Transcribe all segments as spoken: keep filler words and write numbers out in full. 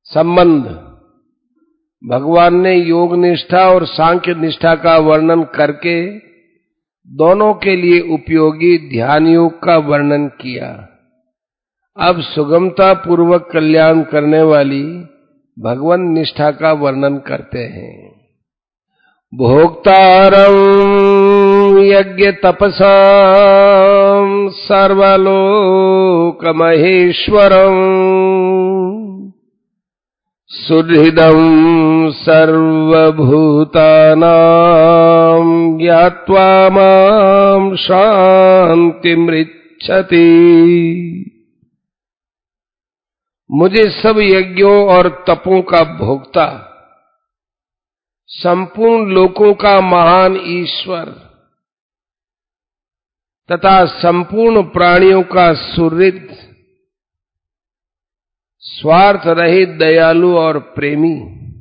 संबंध। भगवान ने योग निष्ठा और सांख्य निष्ठा का वर्णन करके दोनों के लिए उपयोगी ध्यान योग का वर्णन किया। अब सुगमता पूर्वक कल्याण करने वाली भगवान निष्ठा का वर्णन करते हैं। भोक्तारं यज्ञ तपसां सर्वलोकमहेश्वरं सुहृदं सर्वभूतानां ज्ञात्वा मां शान्तिमृच्छति। मुझे सब यज्ञों और तपों का भोक्ता, संपूर्ण लोकों का महान ईश्वर तथा संपूर्ण प्राणियों का सुहृद, स्वार्थ रहित दयालु और प्रेमी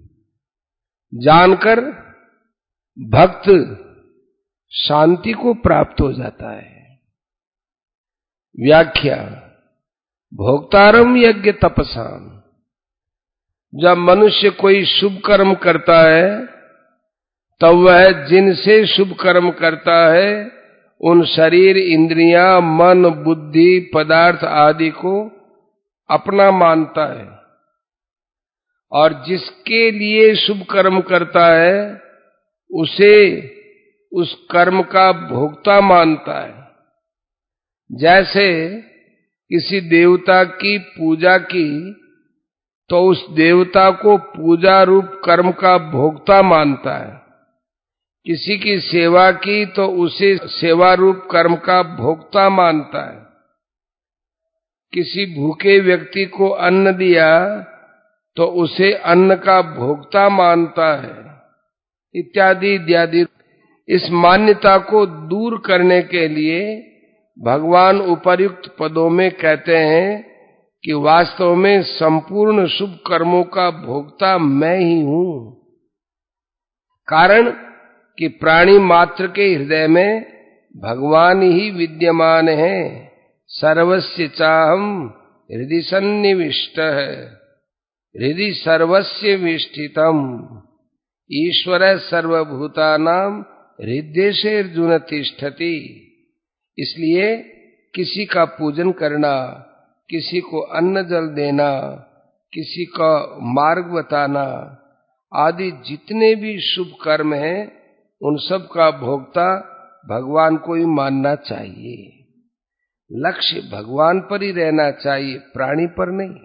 जानकर भक्त शांति को प्राप्त हो जाता है। व्याख्या। भोक्तारम यज्ञ तपसाम। जब मनुष्य कोई शुभ कर्म करता है तब वह जिनसे शुभ कर्म करता है उन शरीर, इंद्रियां, मन, बुद्धि, पदार्थ आदि को अपना मानता है और जिसके लिए शुभ कर्म करता है उसे उस कर्म का भोक्ता मानता है। जैसे किसी देवता की पूजा की तो उस देवता को पूजा रूप कर्म का भोक्ता मानता है, किसी की सेवा की तो उसे सेवा रूप कर्म का भोक्ता मानता है, किसी भूखे व्यक्ति को अन्न दिया तो उसे अन्न का भोक्ता मानता है, इत्यादि इत्यादि। इस मान्यता को दूर करने के लिए भगवान उपर्युक्त पदों में कहते हैं कि वास्तव में संपूर्ण शुभ कर्मों का भोक्ता मैं ही हूं। कारण कि प्राणी मात्र के हृदय में भगवान ही विद्यमान है। सर्वस्य चाहम हृदि सन्निविष्टः हृदि सर्वस्य विष्ठितम् ईश्वरः सर्वभूतानां हृदयेषु तिष्ठति। इसलिए किसी का पूजन करना, किसी को अन्न जल देना, किसी का मार्ग बताना आदि जितने भी शुभ कर्म हैं उन सब का भोक्ता भगवान को ही मानना चाहिए। लक्ष्य भगवान पर ही रहना चाहिए, प्राणी पर नहीं।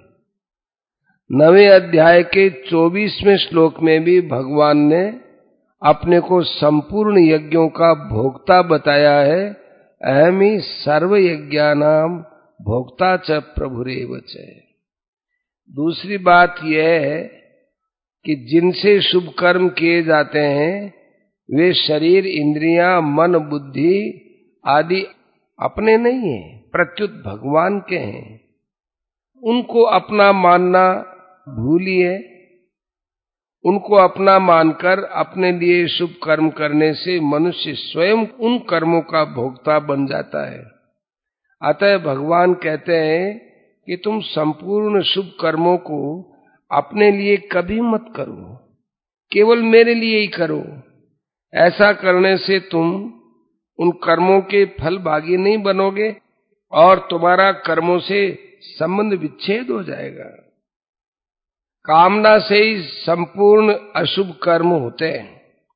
नवें अध्याय के चौबीसवें श्लोक में भी भगवान ने अपने को संपूर्ण यज्ञों का भोक्ता बताया है। अहम ही सर्व यज्ञानाम भोक्ता च प्रभुरेव च। दूसरी बात यह है कि जिनसे शुभ कर्म किए जाते हैं वे शरीर, इंद्रियां, मन, बुद्धि आदि अपने नहीं हैं, प्रत्युत भगवान के हैं। उनको अपना मानना भूलिए। उनको अपना मानकर अपने लिए शुभ कर्म करने से मनुष्य स्वयं उन कर्मों का भोक्ता बन जाता है। अतः भगवान कहते हैं कि तुम संपूर्ण शुभ कर्मों को अपने लिए कभी मत करो, केवल मेरे लिए ही करो। ऐसा करने से तुम उन कर्मों के फल भागी नहीं बनोगे और तुम्हारा कर्मों से संबंध विच्छेद हो जाएगा। कामना से ही संपूर्ण अशुभ कर्म होते हैं।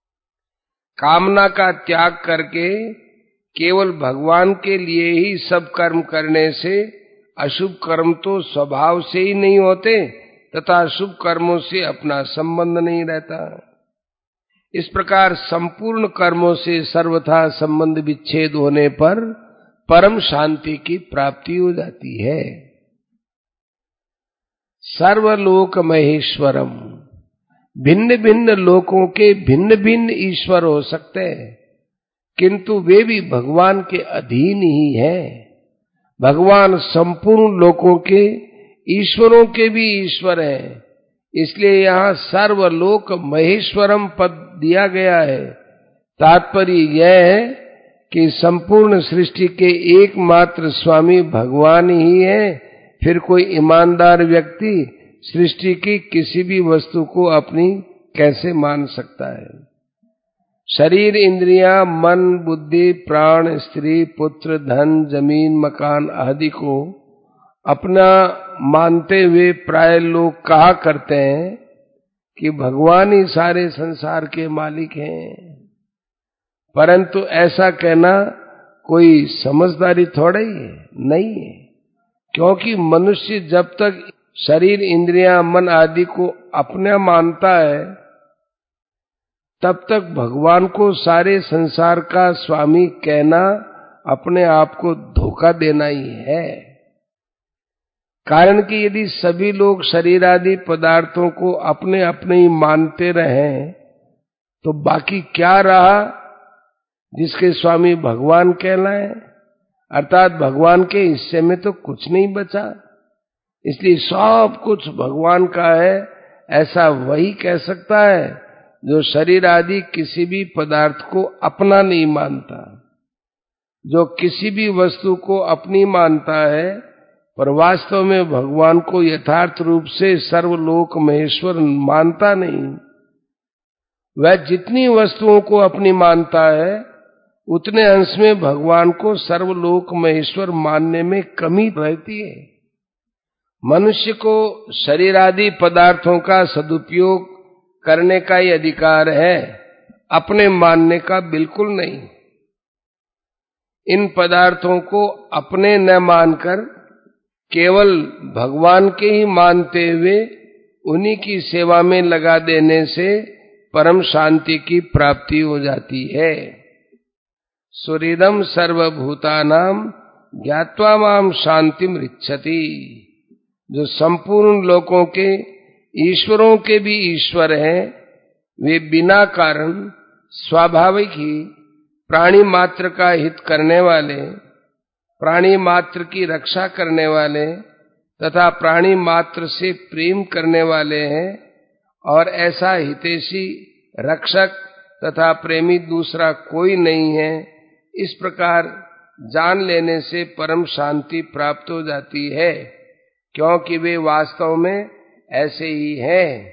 कामना का त्याग करके केवल भगवान के लिए ही सब कर्म करने से अशुभ कर्म तो स्वभाव से ही नहीं होते तथा शुभ कर्मों से अपना संबंध नहीं रहता। इस प्रकार संपूर्ण कर्मों से सर्वथा संबंध विच्छेद होने पर परम शांति की प्राप्ति हो जाती है। सर्वलोक महेश्वरम। भिन्न भिन्न लोकों के भिन्न भिन्न ईश्वर हो सकते हैं किंतु वे भी भगवान के अधीन ही हैं। भगवान संपूर्ण लोकों के ईश्वरों के भी ईश्वर हैं। इसलिए यहाँ सर्वलोक महेश्वरम पद दिया गया है। तात्पर्य यह है कि संपूर्ण सृष्टि के एकमात्र स्वामी भगवान ही है। फिर कोई ईमानदार व्यक्ति सृष्टि की किसी भी वस्तु को अपनी कैसे मान सकता है? शरीर, इंद्रियां, मन, बुद्धि, प्राण, स्त्री, पुत्र, धन, जमीन, मकान आदि को अपना मानते हुए प्राय लोग कहा करते हैं कि भगवान ही सारे संसार के मालिक हैं। परंतु ऐसा कहना कोई समझदारी थोड़ा ही है, नहीं है। क्योंकि मनुष्य जब तक शरीर, इंद्रियां, मन आदि को अपना मानता है तब तक भगवान को सारे संसार का स्वामी कहना अपने आप को धोखा देना ही है। कारण कि यदि सभी लोग शरीर आदि पदार्थों को अपने अपने ही मानते रहें तो बाकी क्या रहा जिसके स्वामी भगवान कहलाए? अर्थात भगवान के हिस्से में तो कुछ नहीं बचा। इसलिए सब कुछ भगवान का है ऐसा वही कह सकता है जो शरीर आदि किसी भी पदार्थ को अपना नहीं मानता। जो किसी भी वस्तु को अपनी मानता है पर वास्तव में भगवान को यथार्थ रूप से सर्वलोक महेश्वर मानता नहीं, वह जितनी वस्तुओं को अपनी मानता है उतने अंश में भगवान को सर्वलोक महेश्वर मानने में कमी रहती है। मनुष्य को शरीर आदि पदार्थों का सदुपयोग करने का ही अधिकार है, अपने मानने का बिल्कुल नहीं। इन पदार्थों को अपने न मानकर केवल भगवान के ही मानते हुए उन्हीं की सेवा में लगा देने से परम शांति की प्राप्ति हो जाती है। सुहृदं सर्वभूतानां ज्ञात्वा मां शांतिम ऋच्छति। जो संपूर्ण लोकों के, ईश्वरों के भी ईश्वर हैं, वे बिना कारण स्वाभाविक ही प्राणी मात्र का हित करने वाले, प्राणी मात्र की रक्षा करने वाले तथा प्राणी मात्र से प्रेम करने वाले हैं और ऐसा हितैषी, रक्षक तथा प्रेमी दूसरा कोई नहीं है। इस प्रकार जान लेने से परम शांति प्राप्त हो जाती है, क्योंकि वे वास्तव में ऐसे ही हैं।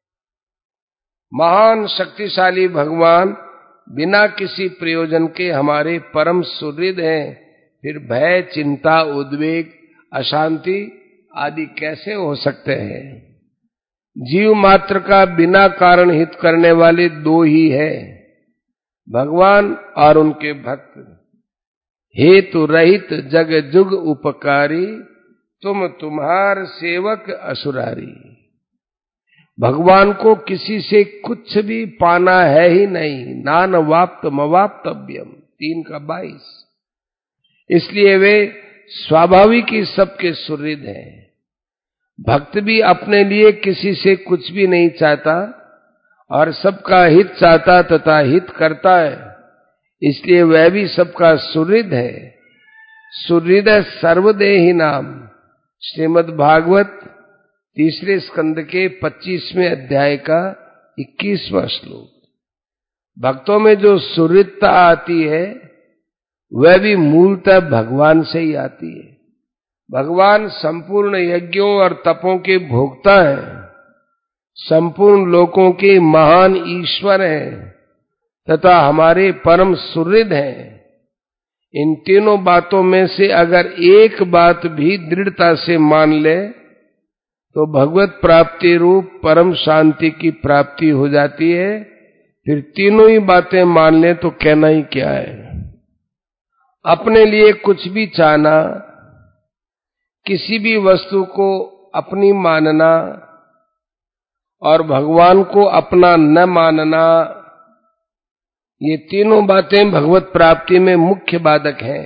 महान शक्तिशाली भगवान बिना किसी प्रयोजन के हमारे परम सुहृद हैं, फिर भय, चिंता, उद्वेग, अशांति आदि कैसे हो सकते हैं? जीव मात्र का बिना कारण हित करने वाले दो ही है, भगवान और उनके भक्त। हेतु रहित जग जुग उपकारी, तुम तुम्हार सेवक असुरारी। भगवान को किसी से कुछ भी पाना है ही नहीं। नान वाप्त मवाप्तव्यम, तीन का बाईस। इसलिए वे स्वाभाविक ही सबके सुहृद हैं। भक्त भी अपने लिए किसी से कुछ भी नहीं चाहता और सबका हित चाहता तथा हित करता है, इसलिए वह भी सबका सुहृद है। सुहृद सर्वदेही नाम। श्रीमद् भागवत तीसरे स्कंद के पच्चीसवें अध्याय का इक्कीसवां श्लोक। भक्तों में जो सुहृदता आती है वह भी मूलतः भगवान से ही आती है। भगवान संपूर्ण यज्ञों और तपों के भोक्ता हैं, संपूर्ण लोकों के महान ईश्वर हैं तथा हमारे परम सुहृद हैं। इन तीनों बातों में से अगर एक बात भी दृढ़ता से मान ले तो भगवत प्राप्ति रूप परम शांति की प्राप्ति हो जाती है। फिर तीनों ही बातें मान ले तो कहना ही क्या है। अपने लिए कुछ भी चाहना, किसी भी वस्तु को अपनी मानना और भगवान को अपना न मानना, ये तीनों बातें भगवत प्राप्ति में मुख्य बाधक हैं।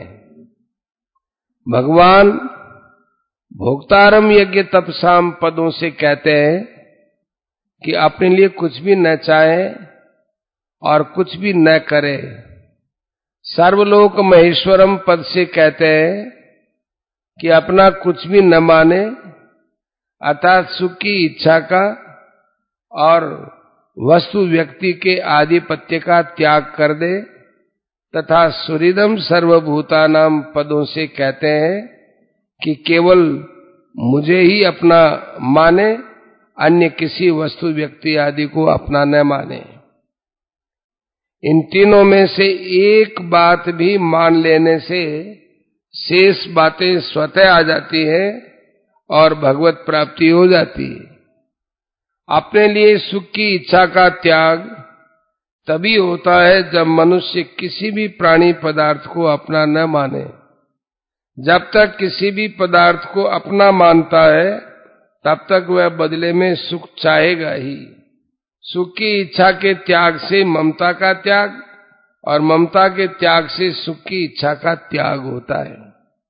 भगवान भोक्तारम यज्ञ तपसाम पदों से कहते हैं कि अपने लिए कुछ भी न चाहे और कुछ भी न करे। सर्वलोक महेश्वरम पद से कहते हैं कि अपना कुछ भी न माने, अर्थात सुख की इच्छा का और वस्तु व्यक्ति के आधिपत्य का त्याग कर दे, तथा सुहृदम सर्वभूतानाम पदों से कहते हैं कि केवल मुझे ही अपना माने, अन्य किसी वस्तु व्यक्ति आदि को अपना न माने। इन तीनों में से एक बात भी मान लेने से शेष बातें स्वतः आ जाती है और भगवत प्राप्ति हो जाती है। अपने लिए सुख की इच्छा का त्याग तभी होता है जब मनुष्य किसी भी प्राणी पदार्थ को अपना न माने। जब तक किसी भी पदार्थ को अपना मानता है तब तक वह बदले में सुख चाहेगा ही। सुख की इच्छा के त्याग से ममता का त्याग और ममता के त्याग से सुख की इच्छा का त्याग होता है।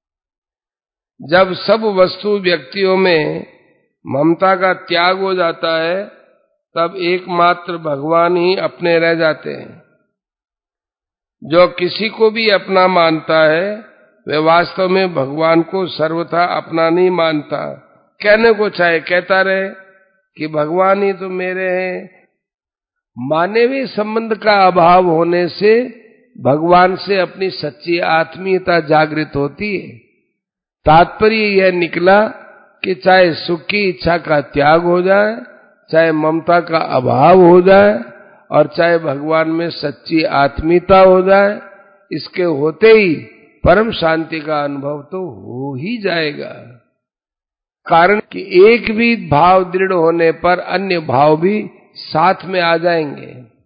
जब सब वस्तु व्यक्तियों में ममता का त्याग हो जाता है तब एकमात्र भगवान ही अपने रह जाते हैं। जो किसी को भी अपना मानता है वह वास्तव में भगवान को सर्वथा अपना नहीं मानता। कहने को चाहे कहता रहे कि भगवान ही तो मेरे हैं। मानवीय संबंध का अभाव होने से भगवान से अपनी सच्ची आत्मीयता जागृत होती है। तात्पर्य यह निकला कि चाहे सुख की इच्छा का त्याग हो जाए, चाहे ममता का अभाव हो जाए और चाहे भगवान में सच्ची आत्मीयता हो जाए, इसके होते ही परम शांति का अनुभव तो हो ही जाएगा। कारण कि एक भी भाव दृढ़ होने पर अन्य भाव भी साथ में आ जाएंगे।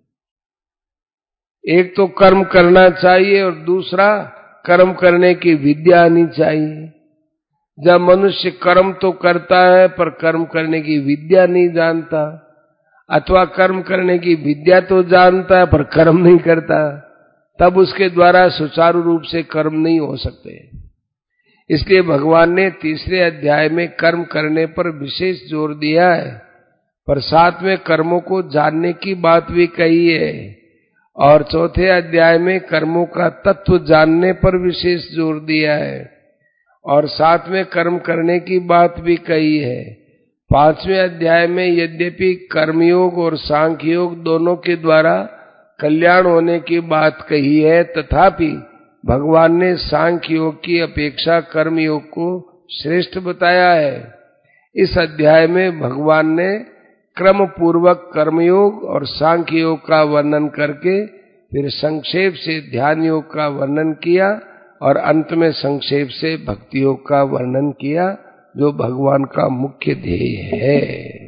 एक तो कर्म करना चाहिए और दूसरा कर्म करने की विद्या आनी चाहिए। जब मनुष्य कर्म तो करता है पर कर्म करने की विद्या नहीं जानता, अथवा कर्म करने की विद्या तो जानता है पर कर्म नहीं करता, तब उसके द्वारा सुचारू रूप से कर्म नहीं हो सकते। इसलिए भगवान ने तीसरे अध्याय में कर्म करने पर विशेष जोर दिया है, पर साथ में कर्मों को जानने की बात भी कही है और चौथे अध्याय में कर्मों का तत्व जानने पर विशेष जोर दिया है और साथ में कर्म करने की बात भी कही है। पांचवें अध्याय में यद्यपि कर्मयोग और सांख्य योग दोनों के द्वारा कल्याण होने की बात कही है, तथापि भगवान ने सांख्य योग की अपेक्षा कर्म योग को श्रेष्ठ बताया है। इस अध्याय में भगवान ने क्रम पूर्वक कर्मयोग और सांख्य योग का वर्णन करके फिर संक्षेप से ध्यान योग का वर्णन किया और अंत में संक्षेप से भक्ति योग का वर्णन किया, जो भगवान का मुख्य ध्येय है।